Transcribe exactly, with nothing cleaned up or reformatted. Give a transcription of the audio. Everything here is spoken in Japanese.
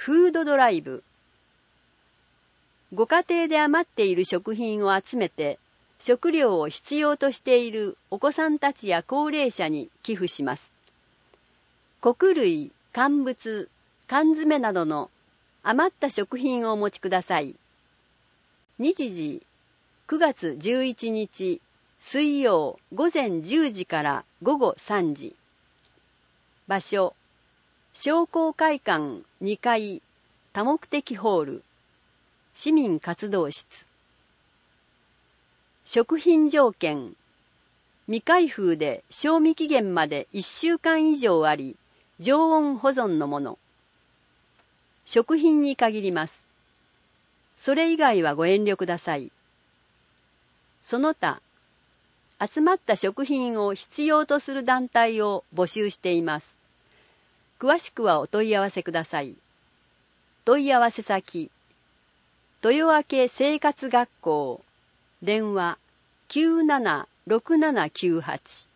フードドライブ。ご家庭で余っている食品を集めて、食料を必要としているお子さんたちや高齢者に寄付します。穀類、乾物、缶詰などの余った食品をお持ちください。日時、くがつじゅういちにち、水曜午前じゅうじから午後さんじ。場所、商工会館にかい多目的ホール、市民活動室。食品条件、未開封で賞味期限までいっしゅうかん以上あり、常温保存のもの。食品に限ります。それ以外はご遠慮ください。その他、集まった食品を必要とする団体を募集しています。詳しくはお問い合わせください。問い合わせ先、豊明生活学校、電話きゅうななろくななきゅうはち。